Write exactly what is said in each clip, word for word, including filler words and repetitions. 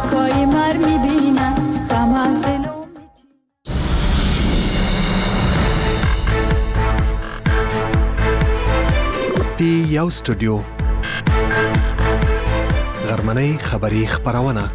اشکای مر میبینم غم از دلم. پی یو استودیو غرمنۍ خبری خبرونه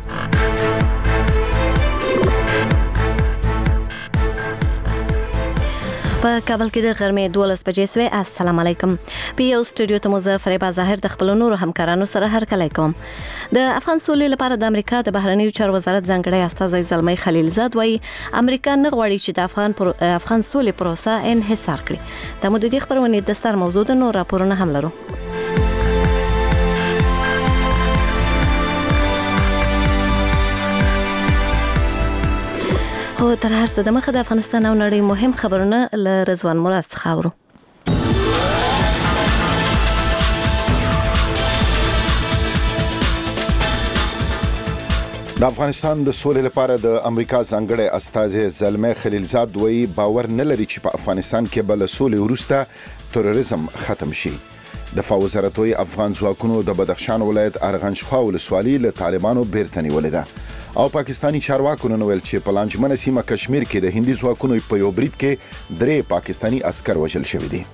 په کابل کې د غرمې دولس بجې سوې. السلام علیکم. په یو استودیو ته مو زه فریبا ظاهر د خپل نورو همکارانو سره هرکلی کوم. د افغان سولې لپاره د امریکا د بهرنیو چارو وزارت ځانګړی استازی زلمی خلیلزاد وایي امریکا نه غواړي چې د افغان پر... افغان سولې پروسه انحصار کړي. د مو د دې خبرونې د ستر موضوع د نور راپورونه هم لرو. خو تر هر څه د مخه د افغانستان او نړۍ مهم خبرونه له رضوان مراد څخه اورو. د افغانستان د سولې لپاره د امریکا ځانګړی استازی زلمی خلیلزاد وایي باور نه لري چې په افغانستان کې به له سولې وروسته تروریزم ختم شي. دفاع وزارت وایي افغان ځواکونو د بدخشان ولایت ارغندشخوا ولسوالي له طالبانو بیرته نیولې ده. او پاکستانی چارواکو نن ویل چې په لانجمنه سیمه کشمیر کې د هندي ځواکونو په یو برید کې درې پاکستانی عسكر وژل شوي دي.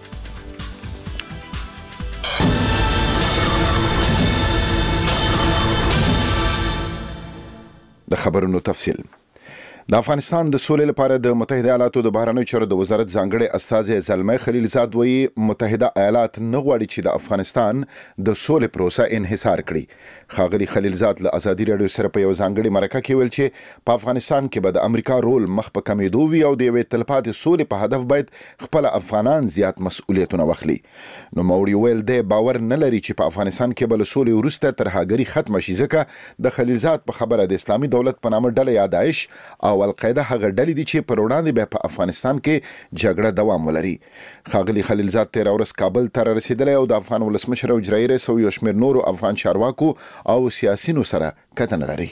د خبرونو تفصیل. د افغانستان د سولې لپاره د متحده ایالاتو د بهرنیو چارو د وزارت ځانګړی استازی زلمی خلیلزاد وایي متحده ایالات نه غواړي چې د افغانستان د سولې پروسه انحصار کړي. ښاغلي خلیلزاد له ازادي راډیو سره په یو ځانګړي مرکه کې ویل چې په افغانستان کې به د امریکا رول مخ په کمیدو وي او د یوې تلپاتې سولې په هدف باید خپل افغانان زیات مسؤلیتونه واخلي. نو موري ویل دی باور نه لري چې په افغانستان کې به له سولې وروسته ترهګري ختمه شي ځکه د خلیلزاد په خبره د اسلامي دولت په نامه ډله یا داعش او القاعده هغه ډلې دي چې پر وړاندې به په افغانستان کې جګړه دوام ولري. ښاغلي خلیلزاد تیر ورځ کابل ته رسیدلی او د افغان ولسمشر او اجرایي رئیس او یو شمېر نورو افغان چارواکو او سیاسینو سره کتنه لري.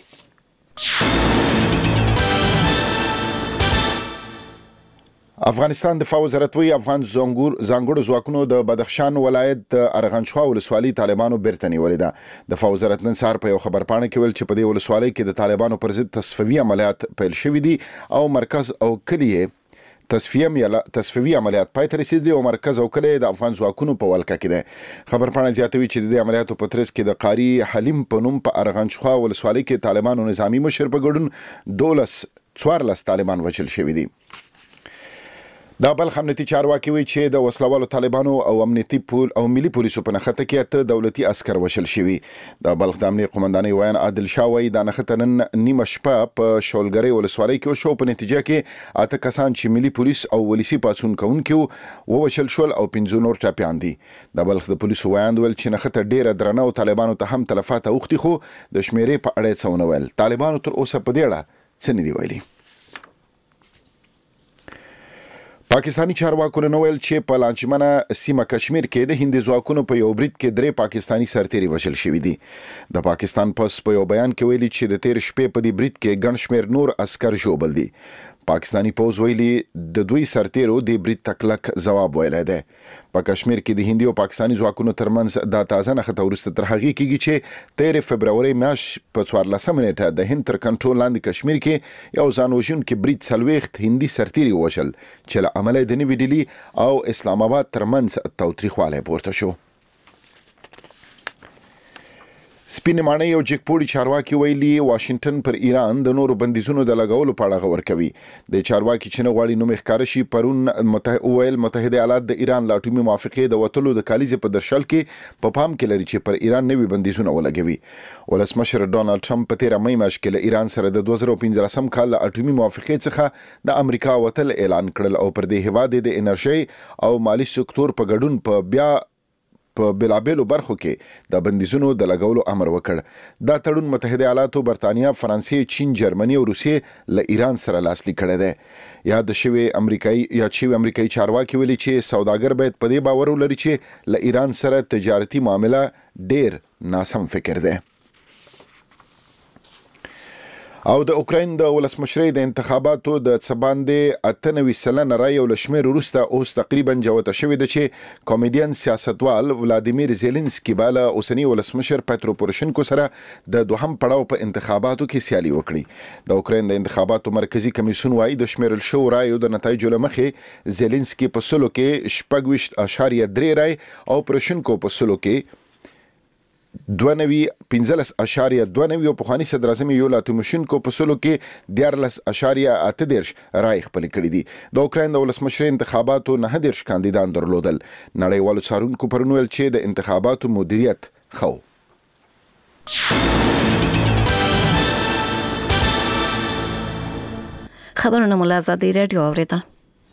افغانستان دفاع وزارت وی افغان ځانګړو ځواکونو د بدخشان ولایت د ارغندشخوا ولسوالي طالبانو بیرته نیولې ده. دفاع وزارت نن سهار په یو خبرپاڼه کې ویل چې په دې ولسوالۍ کې د طالبانو پر ضد تصفیوي عملیات پیل شوي دي او مرکز او کلی تصفیوي عملیات پای ته رسیدلي او مرکز او کلی د افغان ځواکونو په ولکه کې ده. خبرپاڼه زیاتوي چې د دې عملیاتو په ترڅ کې د قاری حلیم په نوم په ارغندشخوا ولسوالۍ کې طالبانو نظامی مشر په ګډون دولس څوارلس طالبان وژل شوي دي. دا بلخ امنیتي چارواکي وایي چې د وسلوالو طالبانو او امنیتي پول او ملي پولیسو په نښته کې اته دولتي عسكر وژل شوي. د بلخ د امنیت قومندانۍ ویان عادل شاه وایي دا نښته نن نیمه شپه په شولګرۍ ولسوالۍ کې وشو. په نتیجه کې اته کسان چې ملي پولیس او ولسي پاڅون کوونکي ووژل شول او پنځه نور ټپیان دي. د بلخ د پولیسو ویان ویل چې نښته ډیره درنه او طالبانو ته هم تلفات اوښتي خو د شمیرې په اړه څه ونه ویل. طالبانو تر اوسه په دې اړه څه نه دي ویلي. پاکستانی چارواکو نن ویل چې په لانجمنه سیمه کشمیر کې د هندي ځواکونو په یو برید کې درې پاکستانی سرتیري وژل شوي دي. د پاکستان پولیس په یو بیان کې ویلي چې د تیر شپې په دې برید کې ګڼ شمېر نور عسكر ژوبل دي. پاکستانی پوز ویلي د دوی سرتیرو د برید تکلک ځواب ویلی دی. په کشمیر کې د هندي او پاکستانی ځواکونو ترمنځ دا تازه نښته وروسته تر هغې کېږي چې تیر فبرورۍ میاشت په څوارلسمه نیټه د هند تر کنټرول لاندې کشمیر کې یو ځان وژونکي برید څلوېښت هندي سرتیري ووژل چې له امله د نوي ډیلي او اسلام آباد ترمنځ تاوتریخوالی پورته شو. سپین ماڼۍ یو جګپوړي چارواکي ویلي واشنگټن پر ایران د نورو بندیزونو د لګولو په اړه غور کوي. د چارواکي چې نه غواړي نوم ښکاره شي پرون ویل متحده ایالات د ایران له اټومي موافقې د وتلو د کالیزې په درشل کې په پام کې لري چې پر ایران نوي بندیزونه ولګوي. ولسمشر ډونالډ ټرمپ په تیره مۍ میاشت کې له ایران سره د دوه زره پنځلسم کال له اټومي موافقې څخه د امریکا وتل اعلان کړل او پر دې هیواد د انرژۍ او مالي سکتور په ګډون په بیا په بلابلو برخو کې د بندیزونو د لګولو امر وکړ. دا تړون متحده ایالاتو، برتانیا، فرانسې، چین، جرمني او روسیې له ایران سره لاسلیک کړی دی. یاد شوی امریکایي یا شوی امریکایي چارواکي ویلي چې سوداګر باید په دې باور ولري چې له ایران سره تجارتي معامله ډیر ناسم فکر دی. او د اوکراین د ولسمشرۍ د انتخاباتو د څباندې اته نوي سلنه رای او لشمیر وروسته اوس تقریبا جوته شوې ده چې کامیډین سیاستوال ولادیمیر زيلنسکي بالا اوسنی ولسمشر پټرو پوروشنکو سره د دوهم پړاو په انتخاباتو کې سیالي وکړي. د اوکراین د انتخاباتو مرکزی کمیسیون وايي د شمیرل شو رای او د نتایجو لمخې زيلنسکي په سلو کې شپږ اشاریه درې رای او پوروشنکو په سلو کې دوه نوي پنځلس اشاریه دوه نوي او پخوانی صدر اعظم یولا تیموشنکو په سلو کې دیارلس اشاریه اته دیرش رای خپل کړی دي. د اوکراین د ولسمشر انتخاباتو نه دیرش کاندیدان درلودل. نړیوالو څارونکو پرون ویل چې د انتخاباتو مدیریت خو خبرونه مولا آزادی رادیو اوریدل.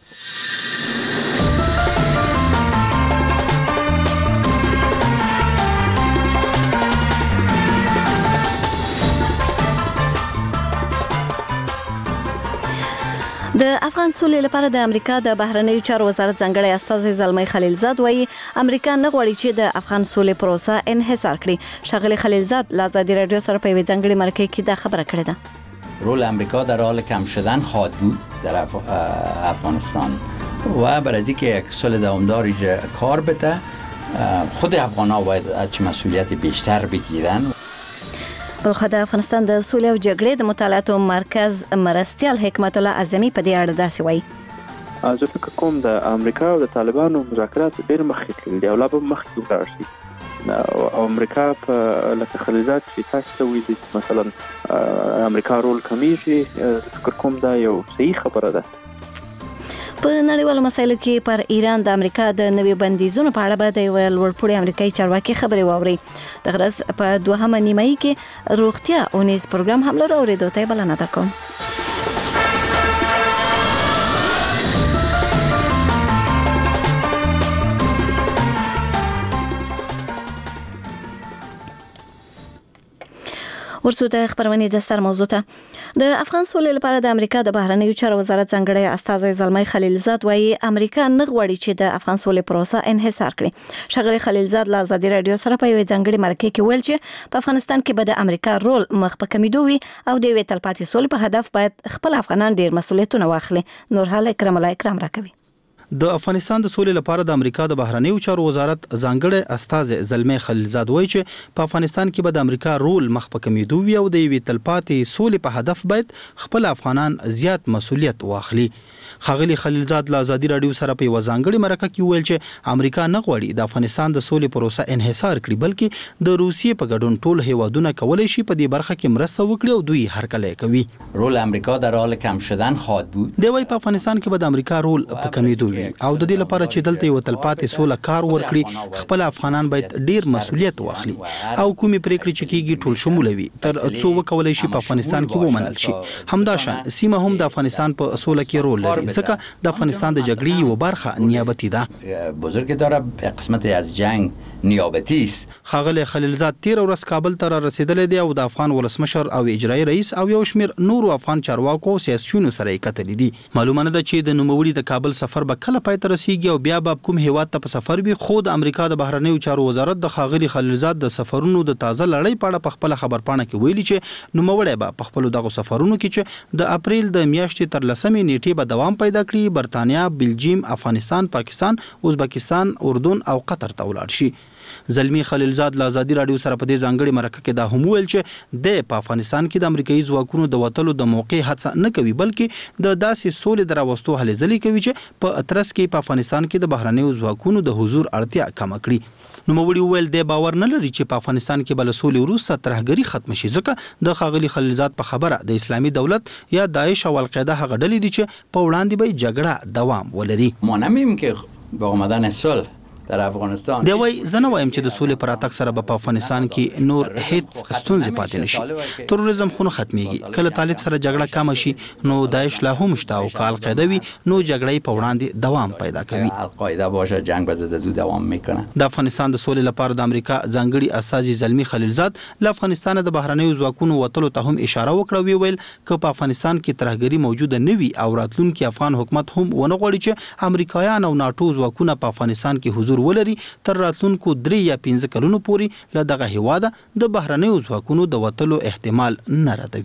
د افغان سولې لپاره د امریکا د بهرنیو چارو وزارت ځانګړی استازی زلمی خلیلزاد وایي امریکا نه غواړي چې د افغان سولې پروسه انحصار کړي. شغله خلیلزاد له آزادی رادیو سره په یوه ځانګړي مرکه کې دا خبره کړې ده. رول امریکا در حال کم شدن خواهد بود در اف... افغانستان و برای اینکه یک صلح دوامدار کار بده خود افغان‌ها باید چه مسئولیت بیشتر بگیرن. بلخو د افغانستان د سولې او جګړې د مطالعاتو مرکز مرستیال حکمت الله اعظمي په دې اړه داسې وایي. زه فکر کوم د امریکا او د طالبانو مذاکرات ډېر مخکې تللي دي او لا به مخکې ولاړ شي. او امریکا په لکه خلیلزاد چې تاسو ته ویلي مثلا امریکا رول کمیږي، زه فکر کوم دا یو صحیح خبره ده. په نړیوالو مسایلو کې پر ایران د امریکا د نوي بندیزونو په اړه به د یو لوړپوړي امریکایي چارواکي خبرې واوري. د غرض په دوهمه نیمایي کې روغتیا اونیز پروګرام هم لرو اورېدو ته بلنه درکوم. ورسو د خبرونې د سر موضوع ته د افغان سولې لپاره د امریکا د بهرنیو چارو وزارت ځانګړی استازی زلمی خلیلزاد وایي امریکا نه غواړي چې د افغان سولې پروسه انحصار کړي. شغله خلیلزاد له آزادی رادیو سره په یوه ځانګړي مرکه کې ویل چې په افغانستان کې به د امریکا رول مخ په کمیدو وي او د یوې تلپاتې سولې په هدف باید خپل افغانان ډیر مسؤلیتونه واخلي. نور حال اکرام الله اکرام راکوي. د افغانستان د سولې لپاره د امریکا د بهرنیو چارو وزارت ځانګړی استازی زلمی خلیلزاد وایي چې په افغانستان کې به د امریکا رول مخ په کمیدو وي او د یوې تلپاتې سولې په هدف باید خپل افغانان زیات مسؤلیت واخلي. ښاغلي خلیلزاد له آزادی رادیو سره په یوه ځانګړي مرکه کې ویل چې امریکا نه غواړي د افغانستان د سولې پروسه انحصار کړي، بلکې د روسیې په ګډون ټول هیوادونه کولی شي په دې برخه کې مرسته وکړي او دوی هرکلی کوي. رول امریکا در حال کم شدن خواهد بود. دی وايي په افغانستان کې به د امریکا رول په کمیدو وي او د دې لپاره چې دلته یو تلپاتې سوله کار ورکړي خپل افغانان باید ډیر مسؤلیت واخلي او کومې پریکړې چې کیږي ټول شموله وي تر څو وکولای شي په افغانستان کې ومنل شي. همداشان سیمه هم د افغانستان په سوله کې رول لري ځکه د افغانستان د جګړې یو برخه نیابتي ده. بزرگ داره قسمت از جنگ نیابتی است. ښاغلی خلیلزاد تیر ورځ کابل ته را رسیدلی دی او د افغان ولسمشر او اجرایي رئیس او یو شمیر نورو افغان چارواکو او سیاسیونو سره یې کتلي دي. معلومه نه ده چې د نوموړي د کابل سفر به کله پای ته رسیږي او بیا به کوم هیواد ته په سفر وي. خو د امریکا د بهرنیو چارو وزارت د ښاغلي خلیلزاد د سفرونو د تازه لړۍ په اړه په خپله خبرپاڼه کې ویلي چې نوموړی به په خپلو دغو سفرونو کې چې د اپریل د میاشتې تر لسمې نیټې به دوام پیدا کړي برطانیا، بلجیم، افغانستان، پاکستان، ازبکستان، اردن او قطر ته ولاړ شي. زلمی خلیلزاد له آزادی رادیو سره په دې ځانګړي مرکه کې دا هم ویل چې د په افغانستان کې د امریکایي ځواکونو د وتلو د موقع هڅه نه کوي بلکې د داسې سولې د راوستو هلې ځلې کوي چې په اترس کې په افغانستان کې د بهرنیو ځواکونو د حضور اړتیا کمه کړي. نوموړي وویل د باور نه لري چې په افغانستان کې به له سولې وروسته ترهګري ختمه شي ځکه د ښاغلي خلیلزاد په خبره د اسلامي دولت یا داعش او القاعده هغه ډلې دي چې په وړاندې به جګړه دوام ولري. ما نمیم که با آمدن صلح در افغانستان دی وايي زه نه وایم چې د سولې پر اتاک سره به په افغانستان کې نور هیڅ ستونزې پاتې نشي. تروریزم خو نه ختمیږي. کله طالب سره جګړه کم شي نو داعش لا هم شته او که القاعده وي نو جګړې په وړاندې دوام پیدا کوي. القاعده باشه جنگ به زده دوام میکنه. د افغانستان د سولې لپاره د امریکا ځانګړي استازي زلمی خلیلزاد له افغانستان د بهرنیو ځواکونو وتلو ته هم اشاره وکړه. ویل که په افغانستان کې ترهګري موجوده نه وي او راتلونکي افغان حکومت هم ونه غواړي چې امریکایان او ناټو ځواکونه په افغانستان کې حضور ولري تر راتلونکو درې یا پنځه کلونو پورې له دغه هیواده د بهرنیو ځواکونو د وتلو احتمال نه ردوي.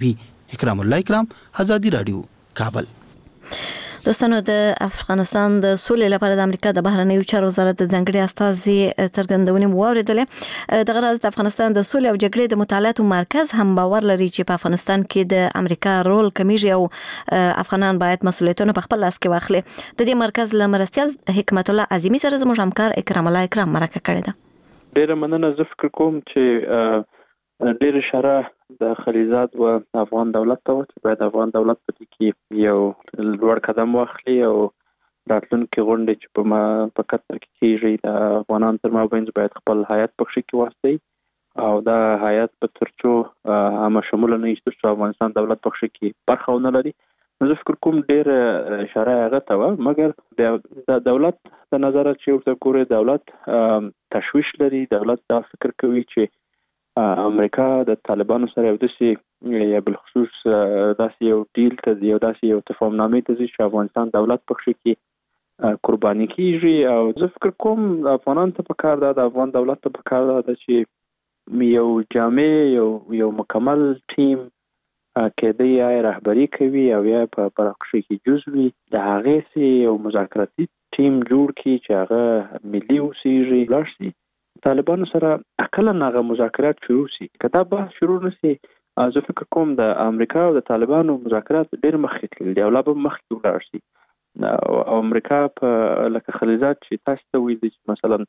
اکرام الله اکرام، آزادی رادیو، کابل. دوستانو، د افغانستان د سولې لپاره د امریکا د بهرنیو چارو وزارت د ځانګړي استازي څرګندونې مو واورېدلې. دغه راز د افغانستان د سولې او جګړې د مطالعاتو مرکز هم باور لري چې په افغانستان کې د امریکا رول کمیږي او افغانان باید مسؤلیتونه په خپل لاس کې واخلي. د دې مرکز له مرستیال حکمت الله عظیمی سره زموږ همکار اکرام الله اکرام مرکه کړې ده. ډېره مننه. زه فکر کوم چې ډېر اشاره د خلیزات و افغان دولت ته و چې باید افغان دولت په دې کې یو لوړ قدم واخلي او راتلونکي غونډې چې په په قطر کې کېږي د افغانانو تر مابین باید خپل هیات پکښې کې واستوي او دا هیات په تر څو عامه شموله نه وي تر څو افغانستان دولت پکښې کې برخه ونه لري. نو زه فکر کوم ډېر اشاره هغه ته وه، مګر د دولت د نظره چې ورته ګورې دولت تشویش لري. دولت دا فکر کوي چې امریکا د طالبانو سره یو داسې یا بالخصوص داسې یو ډیل ته یو داسې یو تفاهمنامې ته ځي چې افغانستان دولت پکښې کې قرباني کیږي. او زه فکر کوم افغانانو ته پکار ده، د افغان دولت ته پکار ده چې یو جامع یو یو مکمل ټیم کېدی یا رهبري کوي او یا په پکښې کې جز وي، د هغې سي یو مذاکراتي ټیم جوړ کړي چې هغه ملي اوسېږي، لاړ شي طالبانو سره اقلا هغه مذاکرات شروع شي. که دا بحث شروع نشي، زه فکر کوم د امریکا او د طالبانو مذاکرات ډېر مخکې تللي دي او لا به مخکې ولاړ شي. او امریکا په لکه خلیزات چې تاسو ته ویلي چې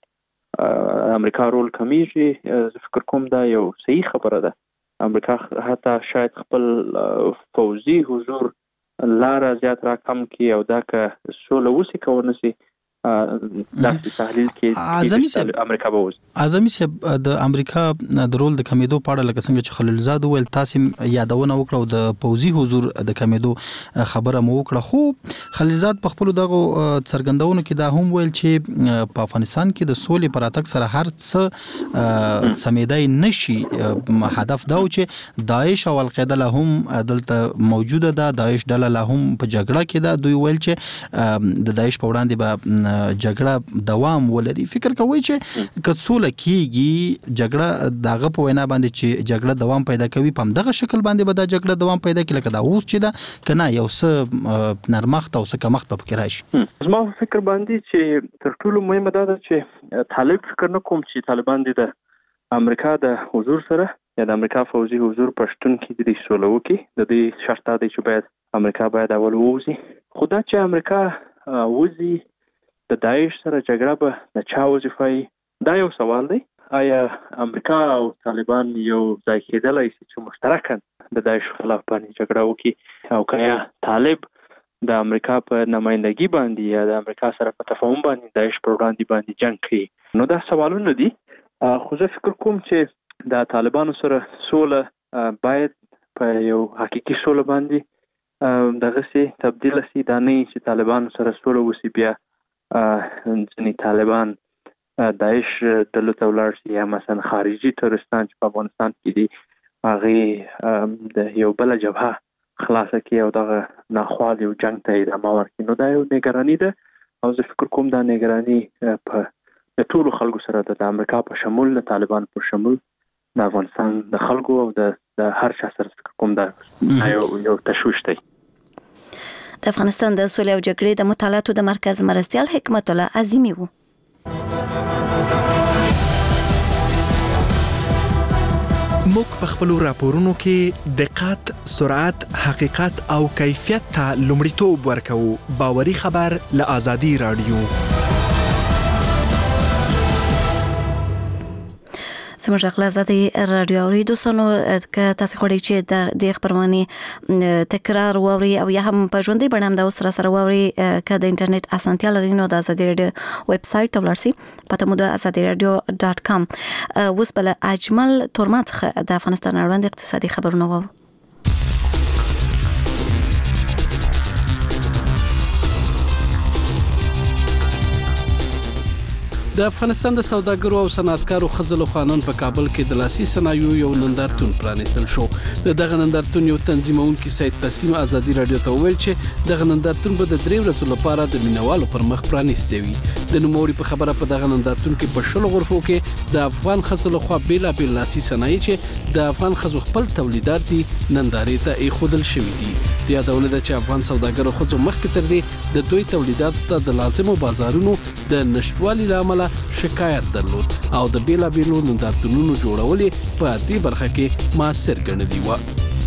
مثلا امریکا رول کمیږي، زه فکر کوم دا یو صحیح خبره ده. امریکا حتی شاید خپل فوزي حضور لاره زیات را کم کړي او دا که سوله وسي که ونسي داسې تحلیل کې امریکا به وځي. اعظمي صاحب، د امریکا د رول د کمیدو په اړه لکه څنګه چې خلیلزاد وویل، تاسو یادونه وکړه او د پوځي حضور د کمیدو خبره مو وکړه، خو خلیلزاد په خپل دغه څرګندونو کې دا هم ویل چې په افغانستان کې د سولې پر اتک سره هر څه سمیدای نشي. هدف دا و چې داعش او القاعده له هم دلته موجوده ده، داعش ډله له هم په جګړه کې ده. دوی ویل چې د داعش په وړاندې به جګړه دوام ولري. فکر کوي چې که سوله کیږي، جګړه دغه په وینا باندې چې جګړه دوام پیدا کوي، په همدغه شکل باندې به دا جګړه دوام پیدا کوي لکه دا اوس چې ده، که نه یو څه نرمښت او څه کمښت به پکې راشي. زما فکر باندې چې تر ټولو مهمه دا ده چې طالب فکر نه کوم چې طالبان دي د امریکا د حضور سره یا د امریکا فوزي حضور په شتون کې د سوله وکړي. د دې شرط دا دی چې باید امریکا باید اول ووځي. خو دا چې امریکا وځي، د داعش سره جګړه به د چا وظیفه وي، دا یو سوال دی. آیا امریکا او طالبان یو ځای کېدلی شي چې مشترکاً د داعش خلاف باندې جګړه وکړي، او که یا طالب د امریکا په نمایندګي باندې یا د امریکا سره په تفاهم باندې داعش پر وړاندې باندې جنګ کوي؟ نو دا سوالونه دي. خو زه فکر کوم چې د طالبانو سره سوله باید په یو حقیقي سوله باندې دغسې تبدیل شي. دا نه چې طالبانو سره سوله وشي بیا ځینې طالبان داعش ډلو ته ولاړ شي یا مثلا خارجي ترورستان چې په افغانستان کې دي هغې د یو بله جبهه خلاصه کړي او دغه ناخوال یو جنګ ته ادامه ورکړي. نو دا یو نګراني ده او زه فکر کوم دا نګراني په د ټولو خلکو سره ده، د امریکا په شمول، د طالبان په شمول، د افغانستان د خلکو او د هر چا سره فکر کوم دا یو یو تشویش دی. د افغانستان د سولې او جګړې د مطالعاتو د مرکز مرستیال حکمت الله عظیمی وو. موږ په خپلو راپورونو کې دقت، سرعت، حقیقت او کیفیت ته لومړیتوب ورکوو. باوري خبر له آزادي رادیو. سمجھ اخلا آزادی رادیو اوري. دوستانو که تاسو غواړئ چې د دې خبرونه تکرار واوري او یا هم په ژوندۍ بڼه هم دا سره سره واوري، که د انټرنیټ اسانتیا لري نو د آزادي رادیو ویب سایټ ته ولاړ شئ، پته مو د آزادي رادیو ډاټ کام. اوس بل اجمل تورما څخه د افغانستان اړوند اقتصادي خبرونه واورو. د افغانستان د سوداګرو او صنعتکارو خزل خانان په کابل کې د لاسي صنایعو یو نندارتون پرانیستل شو. د دغه نندارتون یو تنظیمونکي سید قاسم ازادي رادیو ته وویل چې دغه نندارتون به د درې ورځې لپاره د مینوالو پر مخ پرانیستی وي. د نوموړي په خبره په دغه نندارتون کې په شلو غرفو کې د افغان خزل خو بیلابیل لاسي صنایع چې د افغان خزو خپل تولیدات دي نندارې ته ایښودل شوي دي. د یادونه ده چې افغان سوداګرو خزو مخکې تر دې د دوی تولیدات ته د لازمو بازارونو د نشټوالي له امله شکایت درلود او د بیلابیلو نندارتونونو جوړولې په دې برخه کې موثر ګڼلي و.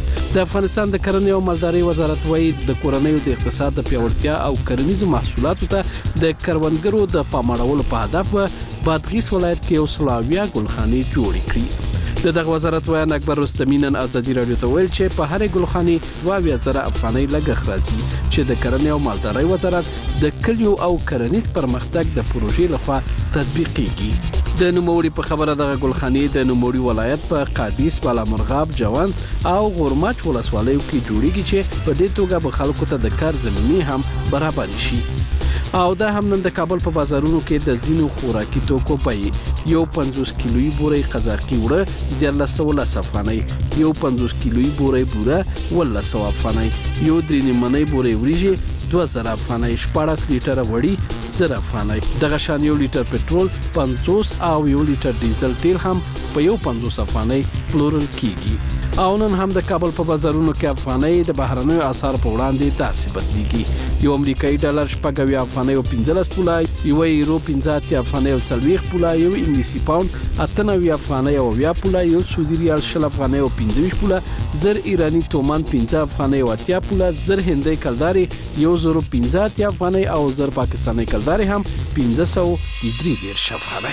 د افغانستان د کرنې او مالدارۍ وزارت وايي د کورنیو د اقتصاد د پیاوړتیا او کرنیزو محصولاتو ته د کروندګرو د پاموړولو په هدف بادغیس ولایت کې یو سل اویا ګلخانې جوړې کړي. د دغه وزارت وایي اکبر رستمی نن ازادي رادیو ته ویل چې په هرې ګلخانې دوه اویا زره افغانۍ لګښت راځي چې د کرنې او مالدارۍ وزارت د کلیو او کرنیز پرمختګ د پروژې لخوا تطبیقېږي. د نوموړي په خبره دغه ګلخانې د نوموړي ولایت په قادس، بالامرغاب، جوند او غورماچ ولسوالیو کې جوړیږي چې په دې توګه به خلکو ته د کار زمینه هم برابر شي. او دا هم نن د کابل په بازارونو کې د زینو خوراکي توکو پي یو پنځوس کیلویي بوري قزاقي وړه دیارلس سوه لس افغانۍ، یو پنځوس کیلویي بوري بوره ولس سوه افغانۍ، یو درې نیمنۍ بوري وریجې دوه زره افغانۍ، شپاړس لیټره وړي زر افغانۍ. دغه شان یو لیټر پټرول پنځوس او یو لیټر ډیزل تیل هم په یو پنځوس افغانۍ پلورل کیږي. او نن هم د کابل په بازارونو کې افغانۍ د بهرنیو اسعار په وړاندې داسې بدلیږي. یو امریکایي ډالر شپږ اویا افغانۍ او پنځلس پوله، یو یورو پنځه اتیا افغانۍ او څلوېښت پوله، یو انګلیسي پاوند اته نوي افغانۍ او اویا پوله، یو سعودي ریال شل افغانۍ او پنځه ویشت پوله، زر ایرانی تومان پنځه افغانۍ او اتیا پوله، زر هندۍ کلدارې یو زر پنځه اتیا افغانۍ او زر پاکستاني کلدارې هم پنځه سوه درې دېرش افغانۍ.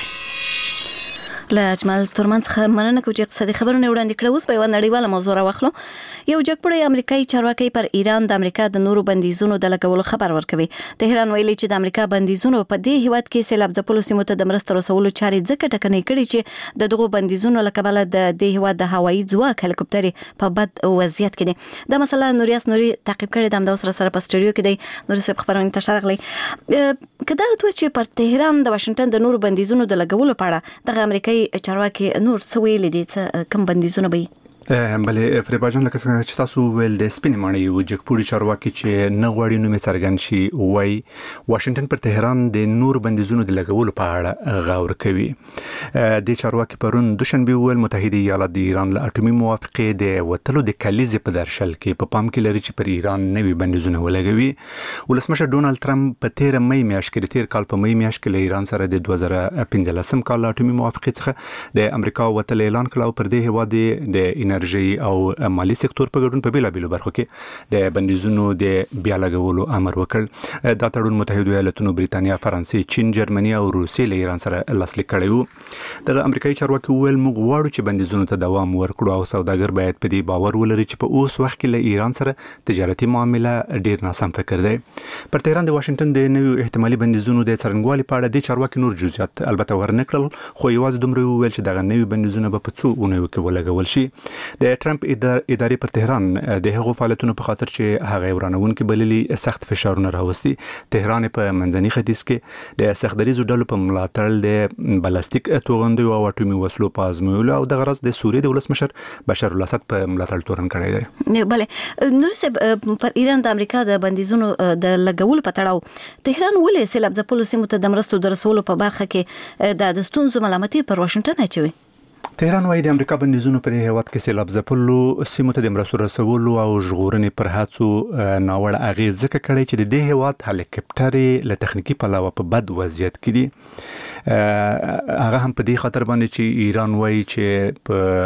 له اجمل ترمن څخه مننه کوم چې اقتصادي خبرونه وړاندې کړو. اوس په یو نړیواله موضوع راوخلو. یو جګپړی امریکایي چارواکي پر ایران د امریکا د نورو بندیزونو د لګولو خبر ورکوي. تهران ویلي چې د امریکا بندیزونو په دې هیواد کې سیلاب ځپلو سیمو ته د مرستې رسولو چارې ځکه ټکنۍ کړي چې د دغو بندیزونو له کبله د دې هیواد د هوایي ځواک هلیکوپټرې په بد وضعیت کې دي. دا مسله نوریاس نوري تعقیب کړي د همدا سره سره په سټوډیو کې دی. نوري صاحب خبرونه ته شارغلي کدا راته چې پر تهران د واشنگټن د نورو بندیزونو د لګولو په اړه د امریکایي چارواکي نور څه ویل دي چې کوم بندیزونه به بلې فریباجان لکه څنګه چې تاسو ویل د سپینې ماڼۍ یو جګپوړي چارواکي چې نه غواړي نومې څرګند شي وایي واشنگټن پر تهران د نور بندیزونو د لګولو په اړه غور کوي. د چارواکي پرون دوشنبه ویل متحده ایالات د ایران له اټومي موافقې د وټلو د کلیزې په درشل کې په پام کې لري چې پر ایران نوي بندیزونه ولګوي. ولسمشر ډونالد ټرمپ په تیر مې میاشت کې د تیر کال په مې میاشت کې له ایران سره د دوه زره پنځلسم کال اټومي موافقې څخه د امریکا وټل اعلان کړ او پر دې هیواد د انرژي او مالی سکتور په ګډون په بیلابیلو برخو کې د بندیزونو د بیا لګولو امر وکړ. دا تړون متحده ایالاتونو، بریتانیا، فرانسې، چین، جرمني او روسیې له ایران سره لاسلیک کړی وو. دغه امریکایي چارواکي ویل موږ غواړو چې بندیزونو ته دوام ورکړو او سوداګر باید په دې باور ولري چې په اوس وخت کې له ایران سره تجارتي معامله ډیر ناسم فکر دی. پر تهران د واشنگټن د نویو احتمالي بندیزونو د څرنګوالي په اړه د چارواکي نور جزئیات البته ورنکړل، خو یوازې دومره ویل چې دغه نوي بندیزونه به په څو اونیو کې ولګول شي. د ټرمپ ادارې پر تهران د هغو فعالیتونو په خاطر چې هغه ورانونکي بللي سخت فشارونه راوستي. تهران په منځني ختیځ کې د سختدریزو ډلو په ملاتړ د بلاستیک توغندیو او اټومي وسلو په ازمویلو او د غرض د سوریې د ولسمشر بشار الاسد په ملاتړ تورن کړی دی. بله نور صاحب پر ایران د امریکا د بندیزونو د لګولو په تړاو تهران ولې سیلاب ځپلو سیمو ته د مرستو د رسولو په برخه کې د ستونزو ملامتي پر واشنگټن اچوي؟ تهران وايي د امریکا بندیزونو په دې هیواد کې سیلاب ځپلو سیمو ته د مرستو رسولو او ژغورنې پر هڅو ناوړه اغېز ځکه کړی چې د دې هیواد هلیکاپټرې له تخنیکي پلوه په بد وضعیت کې دي. هغه هم په دې خاطر باندې چې ایران وايي چې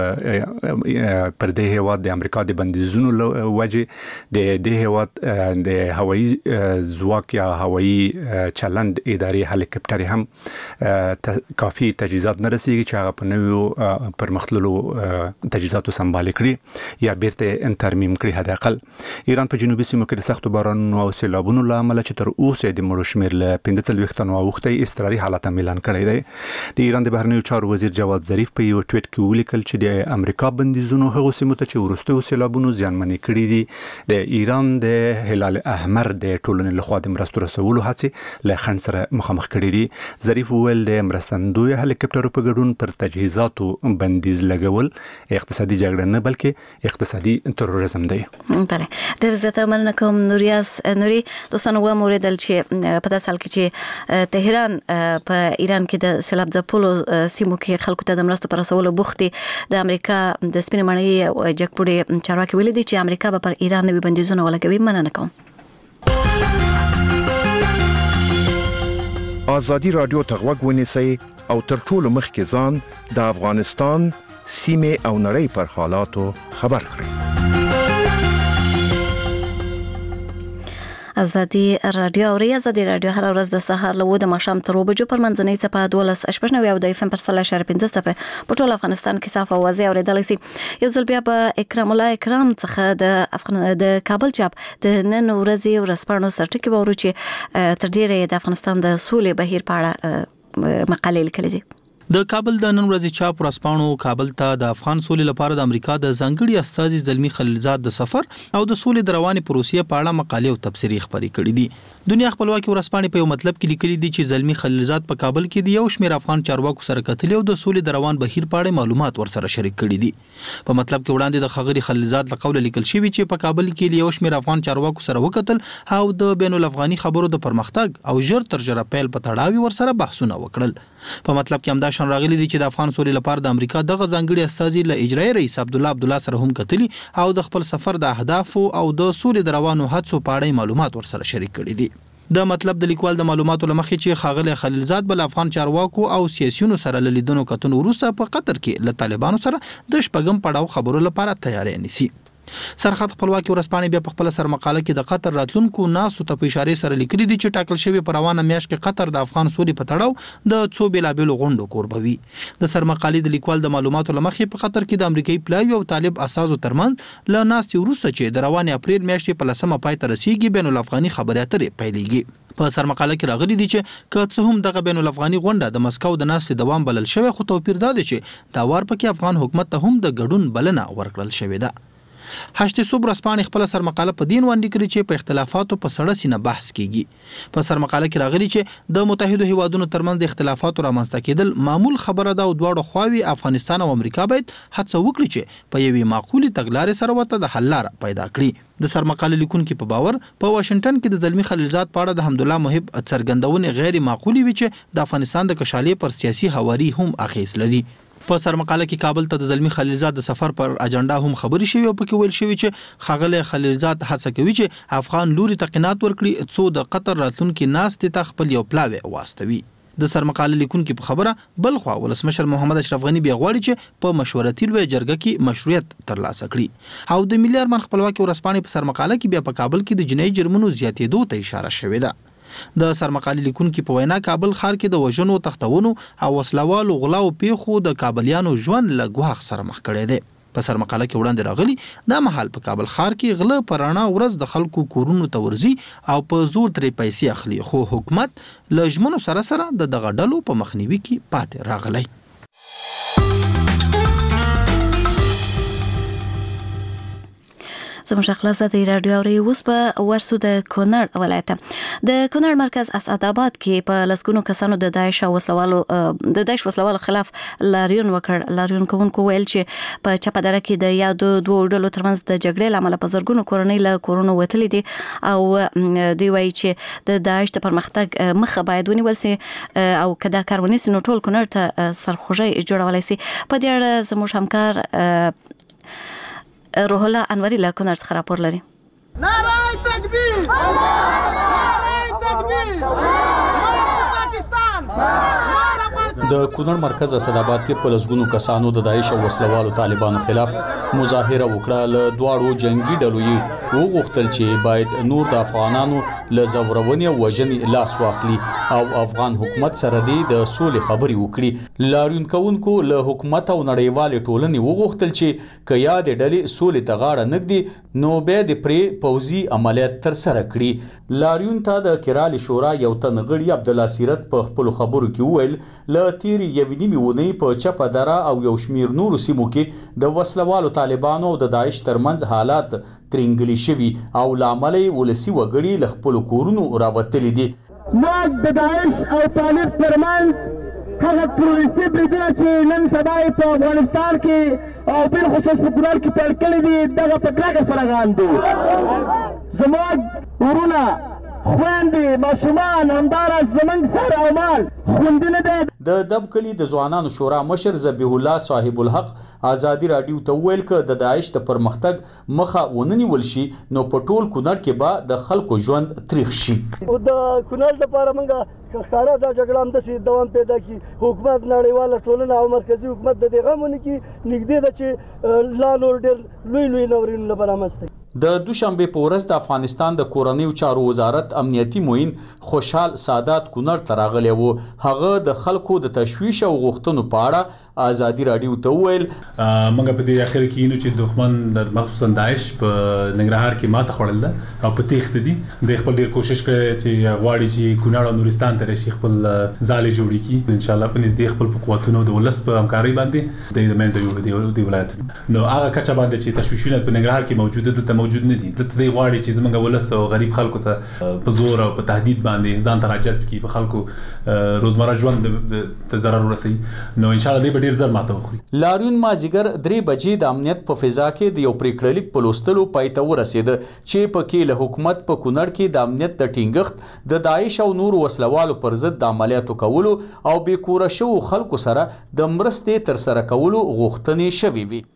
پر دې هیواد د امریکا د بندیزونو وجه د دې هیواد د هوایي ځواک یا هوایي چلند ادارې هلیکاپټرې هم کافي تجهیزات نه رسیږي چې هغه په نویو پرمختللو تجهیزاتو سمبال کړي یا بیرته ترمیم کړي. حد اقل ایران په جنوبي سیمو کې د سختو بارانونو او سیلابونو له امله چې تر اوسه د مړو شمېر له پنځه څلوېښت تنو اوښتی اضطراري حالت اعلان کړی دی. د ایران د بهرنیو چارو وزیر جواد ظریف په یو ټویټ کې ولیکل چې د امریکا بندیزونو هغو سیمو ته چې وروستیو سیلابونو زیانمنې کړي دي د ایران د هلال احمر د ټولنې لخوا د مرستو رسولو هڅې له خنډ سره مخامخ کړي دي. ظریف وویل د مرستندوی هلیکاپټرو په ګډون پر تجهیزاتو بندیز لګول اقتصادي جګړه نه بلکې اقتصادي تروریزم دی. بله ډېر زیاته مننه کوم نوریاس نوري. دوستانو وموریدل چې په داسې حال کې چې تهران په ایران کې د سیلاب ځپلو سیمو کې خلکو ته د مرستو پر رسولو بوخت دي. د امریکا د سپینې ماڼۍ جګپوړي چارواکي ویلي دي چې امریکا به پر ایران نوي بندیزونه ولګوي. مننه کوم. آزادی رادیو ته غوږ ونیسئ او تر ټولو مخکې ځان د افغانستان سیمې او نړۍ پر حالاتو خبر کړئ. ازادي رادیو او ازادي رادیو هر ورځ د سهار له و د ماښام تر اوبه جو پر منځنۍ څپه دولس شپږ نوي او د اف ام پر سلا شر پنځه څپه په ټول افغانستان کې صاف اوازې اورېدلی سي. یو ځل بیا په اکرام الله اکرام څخه د افغان د کابل چاپ د نن ورځې ورځپاڼو سرټکي وورو چې تر ډیره د افغانستان د سولې بهیر په اړه مقالې لیکلې دي. د کابل د نن ورځې چاپ ورځپاڼو کابل ته د افغان سولې لپاره د امریکا د ځانګړي استازي زلمی خلیلزاد د سفر او د سولې د روانې پروسې په اړه مقالې او تبصرې خپرې کړې دي. دنیا خپلواکي ورځپاڼې په یو مطلب کې لیکلي دي چې زلمی خلیلزاد په کابل کې د یو شمېر افغان چارواکو سره کتلې او د سولې د روان بهیر په اړه معلومات ورسره شریک کړي دي. په مطلب کې وړاندې د خغری خلیلزاد له قوله لیکل شوی چې په کابل کې یو شمېر افغان چارواکو سره وکتل او د بین الافغاني خبرو د پرمختګ او ژر تر ژره پیل په تړاو ورسره بحثونه وکړل. په مطلب کې همدا شان راغلي دي چې د افغان سولې لپاره د امریکا دغه ځانګړي استازي له اجرایي رئیس عبد الله عبد الله سره هم کتلي او د خپل سفر د اهداف او د سولې د روانو هڅو په اړه معلومات ورسره شریک کړي دي. د مطلب د لیکوال د معلوماتو لمخې چې خاغلی خلیلزاد بل افغان چارواکو او سیاسيونو سره لیدنو کتنو وروسته په قطر کې له طالبانو سره د شپږم پړاو خبرو لپاره تیاری نیسي. سرحد خپلواکي ورځپاڼې بیا په خپل سر مقاله کې د قطر راتلونکو ناسو ته په اشاره سره لیکلي دي چې ټاکل شوی په روانه میاشت کې قطر د افغان سولې په تړاو د څو بیلابېلو غونډو کوربوي. د سر مقالې د لیکوال د معلوماتو لمخې په قطر کې د امریکایي پلاوي او طالب اساسو ترمنځ له ناستې وروسته چې د روانې اپریل میاشتې په لسمه پای ته رسیږي بین الافغاني خبرې اترې پیلېږي. په سر مقاله کې راغلي دي چې که څه هم دغه بین الافغاني غونډه د مسکو د ناستې دوام بلل شوی خو توپیر دا دی چې دا وار پکې افغان حکومت ته هم د ګډون بلنه ورکړل شوې ده. هشت صبح ورځپاڼې خپل سر مقاله په دین وړاندې کړې چې په اختلافاتو په سړه سینه بحث کیږي. په سر مقاله کې راغلي چې د متحده هیوادونو ترمنځ د اختلافاتو رامنځته کېدل معمول خبره ده او دواړو خواوې افغانستان او امریکا باید هڅه وکړي چې په یوې معقولې تګلارې سره ورته د حل لاره پیدا کړي. د سر مقاله لیکونکو په باور په واشنگټن کې د زلمی خلیلزاد په اړه د حمدالله محب څرګندونې غیر معقولې وي چې د افغانستان د کشالې پر سیاسي هواري هم اخیس لري. په سر مقاله کې کابل ته د زلمی خلیلزاد د سفر پر اجنډا هم خبرې شوې او پکې ویل شوی چې خغله خلیلزاد هڅه کوي چې افغان لوري ته قناعت ورکړي څو د قطر راتلونکي ناستې ته خپل یو پلاوی واستوي. د سر مقاله لیکونکو په خبره بل خو ولسمشر محمد اشرف غنی بیا غواړي چې په مشورتي لوی جرګه کې مشروعیت ترلاسه کړي او د ملي ارمان خپلواکي ورځپاڼې په سر مقاله کې بیا په کابل کې د جنایي جرمونو زیاتېدو ته اشاره شوې ده. د سرمقالي لیکونکو په وینا کابل ښار کې د وژنو تختونو او وسلوالو غلا او پیښو د کابلیانو ژوند له ګواښ سره مخ کړي دي. په سرمقاله کې وړاندې راغلي دا مهال په کابل ښار کې غله په رڼا ورځ د خلکو کورونو ته ورځي او په زور ترې پیسې اخلي خو حکومت له ژمنو سره سره د دغه ډلو په مخنیوي کې پاتې راغلی. زموږ خلاصه د رادیو اوري اوس په ورسو د کونړ ولایت د کونړ مرکز اسعد آباد کې په لسګونو کسانو د داعش وسلوالو د داعش وسلوالو خلاف لاریون وکړ. لاریون کوونکو ویل چې په چپدره کې د یادو دوه ډلو ترمنځ د جګړې لامل په زرګونو کورنۍ له کورونو وتلې دي او دوی وایي چې د داعش د پرمختګ مخه باید ونیول سي او کدا کار ونیسي نو ټول کونړ ته سرخوږی جوړولای سي. په دې اړه زموږ همکار روح الله انوری له کونړ څخه راپور لري. نعره تکبیر نعره تکبیر پاکستان د کونړ مرکز اسداباد کې په لسګونو کسانو د داعش او وسلوالو طالبانو خلاف مظاهره وکړه. له دواړو جنگي ډلو یې وغوښتل چې باید نور د افغانانو له زورونې او وژنې لاس واخلي او افغان حکومت سره د سولې خبرې وکړي. لاریون کوونکو له حکومت او نړیوالې ټولنې وغوښتل چې که یا د ډلې سولې ته غاړه نږدي نو بیا د پرې پوځي عملیات ترسره کړي. لاریون ته د کرالي شورا یو تن غړي عبدالله سیرت په خپلو خبرو کې وویل له تیرې یوې نیمې اونۍ په چپه دره او یو شمېر نورو سیمو کې د وسلوالو طالبانو او د داعش ترمنځ حالات ترینګلي شوي او له امله یې ولسي وګړي له خپلو کورونو راوتلي دي. موږ د داعش او طالب ترمنځ هغه تروریستي بریدونه چې نن سبا یې په افغانستان کې او بالخصوص په کونړ کې پیل کړي دي دغه په کلکه سره غاندو. زموږ ورونه خويندې ماشومان همداراز زموږ سر او مال خوندونه دی. د دب کلی د ځوانانو شورا مشر ذبیح الله صاحب الحق آزادي رادیو ته ویل ک د داعش د پرمختګ مخه وننیول شي نو په ټول کونړ کې به د خلکو ژوند تریخ شي. او د کونړ لپاره موږ ښکارا دا جګړه هم داسې دوام پیدا کی حکومت نړیواله ټولنه او مرکزی حکومت د دې غمونه کې نږدې ده چې لان اورډر لوی لوی ناورینونه برامسته. د دوشنبه په ورځ د افغانستان د کورنیو چارو وزارت امنیتي معین خوشحال سادات کونړ ته راغلی و. هغه د خلکو د تشویش او غوښتنو په اړه آزادي رادیو ته وویل موږ په دې اخر کې نو چې دښمن د مخصوصا داعش په ننګرهار کې ماته خوړل ده او په تیښت دي. د خپل ډیر کوشش کړی چې غواړي چې کونړ او نورستان ته راشي خپل ځالې جوړې کړي. ان شاء الله په نږدې خپل په قوتونو د ولس په همکارۍ باندې د منځ یو دی ولایتونو نو هغه کچه باندې چې تشویشونه په ننګرهار کې موجوده دلته موجود نه دي. دلته دی غواړي چې زمونږ ولس او غریب خلکو ته په زور او په تهدید باندې ځان ته راجذب کړي په خلکو روزمره ژوند ته ضرر ورسوي. نو ان شاء الله دی به ډیر زر ماته وخوري. لاریون مازیګر درې بجې د امنیت په فضا کې د یو پریکړه لیک په لوستلو پای ته ورسېده چې په کې له حکومت په کونړ کې د امنیت د ټینګښت د داعش او نور وسلوالو پر ضد د عملیاتو کولو او بې کوره شوو خلکو سره د مرستې ترسره کولو غوښتنې شوې وي.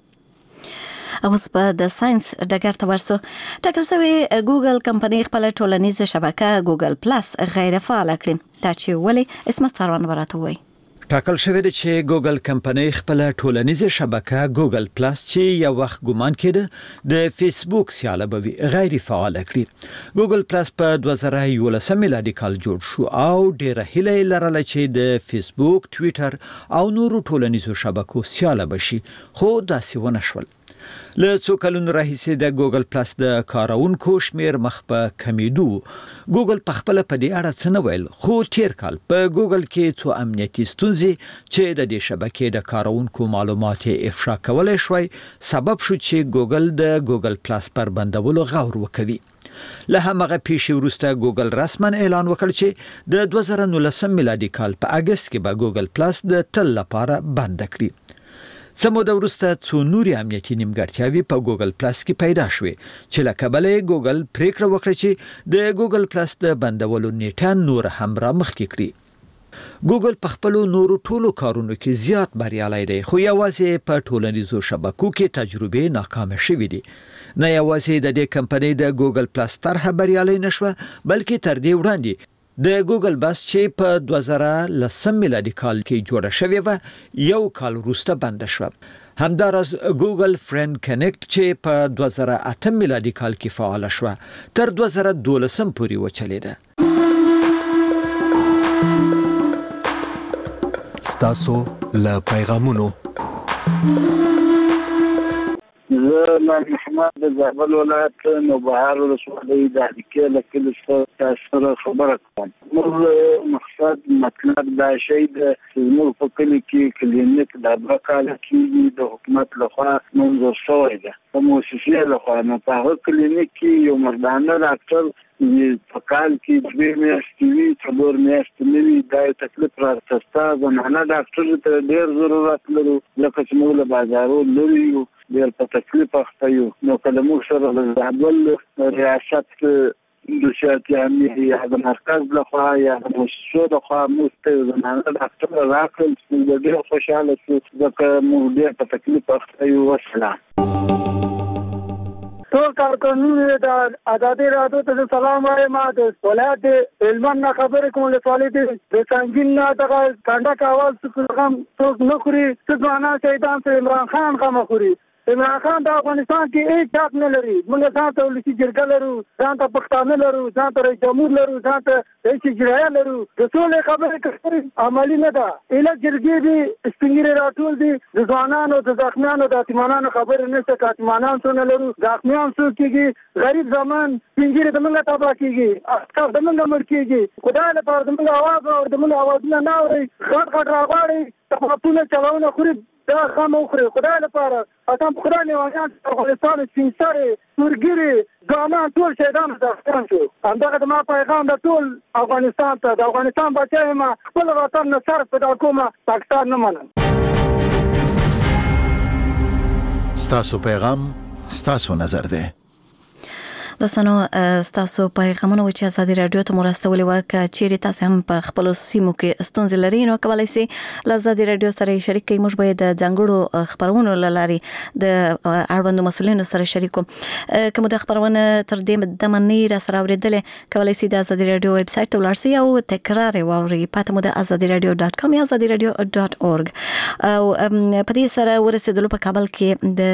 اوس په د ساينس ډګر ته ورسو. ټاکل شوی ګوګل کمپنۍ خپل ټولنیزه شبکه ګوګل پلس غیر فعال کړې. تا چې ولې اسمت سروان ورته وایي. ټاکل شوی دی چې ګوګل کمپنۍ خپل ټولنیزه شبکه ګوګل پلس چې یو وخت ګمان کېده د فیسبوک سیاله بوي غیر فعال کړي. ګوګل پلس په دوه زره یولسم میلادي کال جوړ شو او ډیره هیله لرله چې د فیسبوک، ټویټر او نورو ټولنیزو شبکو سیاله بشي خو داسې ونه شول. له څو کلونو راهیسې د ګوګل پلس د کارونکو شمیر مخ په کمیدو. ګوګل په خپل په دې اړه څه نه ویل خو تیر کال په ګوګل کې څو امنیتي ستونزې چې د دې شبکې د کارونکو معلومات افشا کولای شوی سبب شو چې ګوګل د ګوګل پلس پر بندولو غور وکوي. له همغه پیښې وروسته ګوګل رسماً اعلان وکړ چې د دوه زره نولسم میلادي کال په اگست کې به ګوګل پلس د تل لپاره بند کړي. څه موده وروسته څو نورې امنیتي نیمګړتیاوې په ګوګل پلس کې پیدا شوې چې له کبله ګوګل پریکړه وکړه چې د ګوګل پلس د بندولو نیټه نور هم را مخکې کړي. ګوګل په خپل نورو ټولو کارونو کې زیات بریالی دی خو یوازې په ټولنیزو شبکو کې تجربې ناکامه شوې دي. نه یوازې د دې کمپنۍ د ګوګل پلس طرحه بریالی نشوه بلکې تر دې وړاندې د ګوګل بس چې په دوه زره لسم میلادي کال کې جوړه شوې و یو کال وروسته بند شو. همداراز ګوګل فرند کنیکټ چې په دوه زره اتم میلادي کال کې فعال شو تر دوه زره دولسم پورې وچلیده. ستاسو له پیغامونو زه محمد د زابل ولایت نوبهار ولسوالۍ د اړیکې له کلي څخه تاسو سره خبره کوم. موږ مقصد مطلب دا شی د زموږ په کلي کې کلینیک د دوه کاله کېږي د حکومت لخوا منظور شوی ده په موسسې لخوا. نو په هغه کلینیک کې یو مردانه ډاکټر په کال کې دوه میاشتې وي څلور میاشتې نه وي. دا یو تکلیف راته زنانه ډاکټر ته ډېر ضرورت لرو لکه چې موږ له بازارو لرې یو ډېر په تکلیف اخته یو. نو که له موږ سره د زابل ریاست د صحت عامې یا د مرکز لخوا یا د موسسو لخوا موږ ته زنانه ډاکټر راکړل موږ ډېر خوشحاله شو ځکه موږ ډېر په تکلیف اخته یو. وسلام. تو ټول کارکونونو د ازادي راډیو ته سلام وایم. د ولایت هلمند نه خبرې کوم له سوالې دي د څنګه نه دغه کانډه کاوال څخه هم څوک نه خوري څه معنا شهیدان ته عمران خان غو خوري. عمران خان د افغانستان کې هیڅ حق نه لري. موږ ځان ته ولسی جرګه لرو، ځان ته پښتانه لرو، ځان ته رئیس جمهور لرو، ځان ته رئیس اجرایه لرو. د ټولې خبرې کوي عملی نه ده. اله جرګې دي سپینګری راټول دي د ځوانانو د زخمیانو د اتمانانو خبرې نشته. کاتمانان څونه لرو، زخمیان څو کېږي، غریب زمان سپینګری د موږ تبا کېږي، اکثر د موږ مړ کېږي. خدای لپاره د موږ आवाज او د موږ आवाजونه نه اوري، غټ غټ راغړي تاسو چلاونه خوري دا خامو خوري. خدای لپاره اتم خدای نه وایي افغانستان سپینسره سورګری ګامان ټول شهیدان ځان شو. همدغه د ما پیغام د ټول افغانستان ته د افغانستان بچی ما خپل وطن نه سر پیدا کوم، پاکستان نه منم. ستاسو پیغام ستاسو نظر ده. دوستانو تاسو پیغامونه چې ازادي رادیو ته مرستولې وکړه چیرې تاسو هم په خپل سیمو کې ستونزې لري نو کولای شئ له ازادي رادیو سره شریک کړئ. موږ به د ځانګړو خبرونو لاري د اړوندو مسلمانانو سره شریکو. کوم د خبرونه تر دې د منی را سره اوریدلې کولای شئ د ازادي رادیو ویب سټ ته ورشئ او تکرار واورئ. پته مو د ازادي رادیو ډاټ کام یا ازادي رادیو ډاټ اورګ او په دې سره ورسېدلو په کابل کې د